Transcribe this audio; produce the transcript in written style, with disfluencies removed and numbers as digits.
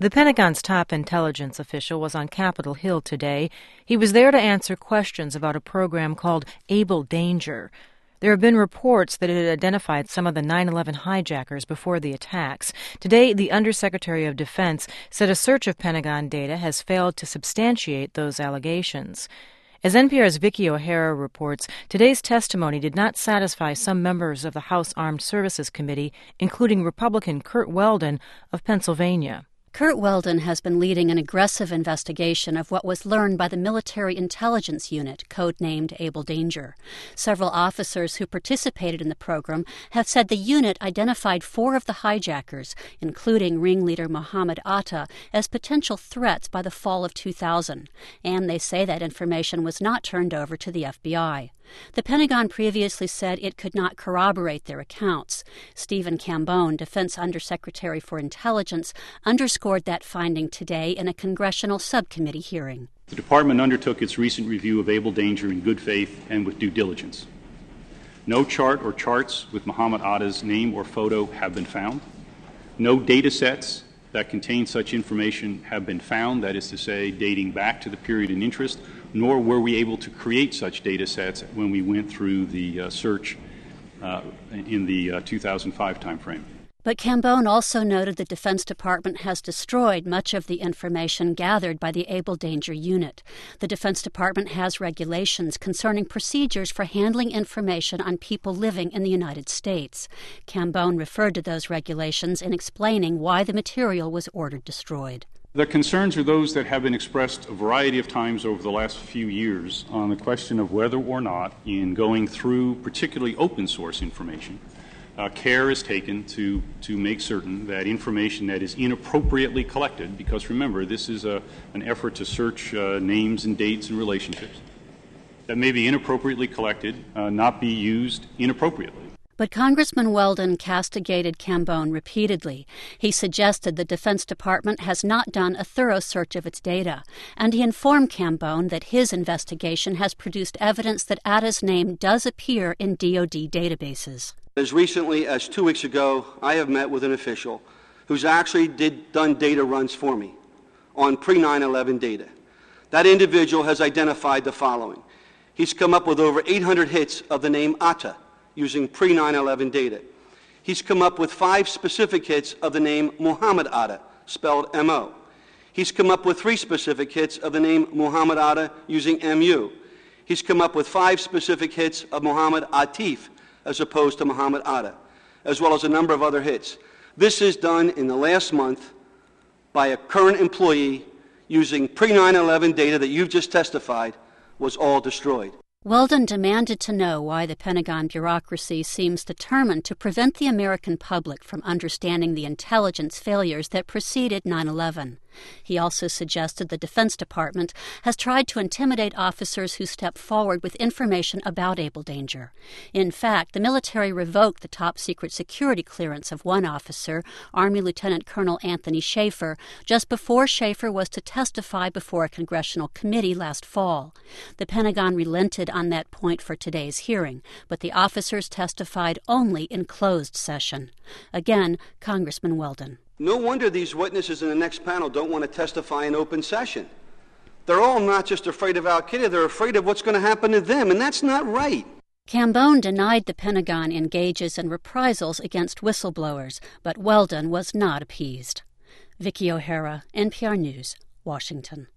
The Pentagon's top intelligence official was on Capitol Hill today. He was there to answer questions about a program called Able Danger. There have been reports that it had identified some of the 9/11 hijackers before the attacks. Today, the Undersecretary of Defense said a search of Pentagon data has failed to substantiate those allegations. As NPR's Vicky O'Hara reports, today's testimony did not satisfy some members of the House Armed Services Committee, including Republican Curt Weldon of Pennsylvania. Curt Weldon has been leading an aggressive investigation of what was learned by the Military Intelligence Unit, codenamed Able Danger. Several officers who participated in the program have said the unit identified 4 of the hijackers, including ringleader Mohammed Atta, as potential threats by the fall of 2000, and they say that information was not turned over to the FBI. The Pentagon previously said it could not corroborate their accounts. Stephen Cambone, Defense Undersecretary for Intelligence, underscored that finding today in a congressional subcommittee hearing. The Department undertook its recent review of Able Danger in good faith and with due diligence. No chart or charts with Mohammed Atta's name or photo have been found. No data sets that contain such information have been found, that is to say, dating back to the period in interest, nor were we able to create such data sets when we went through the search in the 2005 timeframe. But Cambone also noted the Defense Department has destroyed much of the information gathered by the Able Danger unit. The Defense Department has regulations concerning procedures for handling information on people living in the United States. Cambone referred to those regulations in explaining why the material was ordered destroyed. The concerns are those that have been expressed a variety of times over the last few years on the question of whether or not, in going through particularly open source information, care is taken to make certain that information that is inappropriately collected, because remember, this is an effort to search names and dates and relationships, that may be inappropriately collected, not be used inappropriately. But Congressman Weldon castigated Cambone repeatedly. He suggested the Defense Department has not done a thorough search of its data, and he informed Cambone that his investigation has produced evidence that Atta's name does appear in DoD databases. As recently as 2 weeks ago, I have met with an official who's actually done data runs for me on pre-9/11 data. That individual has identified the following. He's come up with over 800 hits of the name Atta using pre-9/11 data. He's come up with 5 specific hits of the name Mohammed Atta, spelled M-O. He's come up with 3 specific hits of the name Mohammed Atta using M-U. He's come up with 5 specific hits of Mohammed Atif, as opposed to Mohammed Atta, as well as a number of other hits. This is done in the last month by a current employee using pre-9/11 data that you've just testified was all destroyed. Weldon demanded to know why the Pentagon bureaucracy seems determined to prevent the American public from understanding the intelligence failures that preceded 9/11. He also suggested the Defense Department has tried to intimidate officers who step forward with information about Able Danger. In fact, the military revoked the top-secret security clearance of one officer, Army Lieutenant Colonel Anthony Schaefer, just before Schaefer was to testify before a congressional committee last fall. The Pentagon relented on that point for today's hearing, but the officers testified only in closed session. Again, Congressman Weldon. No wonder these witnesses in the next panel don't want to testify in open session. They're all not just afraid of al-Qaeda, they're afraid of what's going to happen to them, and that's not right. Cambone denied the Pentagon engages in reprisals against whistleblowers, but Weldon was not appeased. Vicky O'Hara, NPR News, Washington.